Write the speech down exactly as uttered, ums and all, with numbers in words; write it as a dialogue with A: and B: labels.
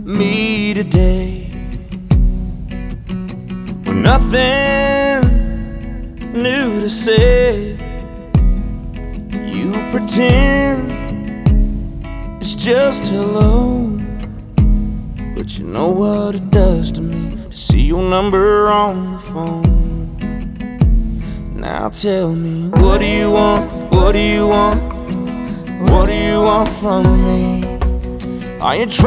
A: me today. With nothing new to say, you pretend it's just hello. But you know what it does to me to see your number on the phone. Now tell me, what do you want? What do you want? What do you want from me? Are you trying